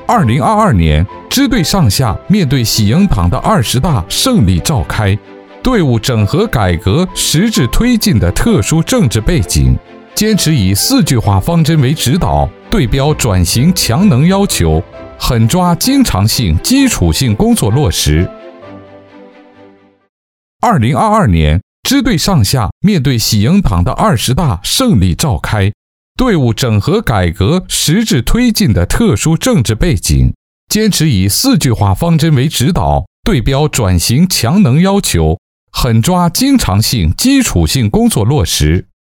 2022年，支队上下面对喜迎党的20大胜利召开，队伍整合改革实质推进的特殊政治背景，坚持以4句话方针为指导，对标转型强能要求，狠抓经常性、基础性工作落实。2022年，支队上下面对喜迎党的20大胜利召开，队伍整合改革实质推进的特殊政治背景，坚持以4句话方针为指导，对标转型强能要求，狠抓经常性、基础性工作落实。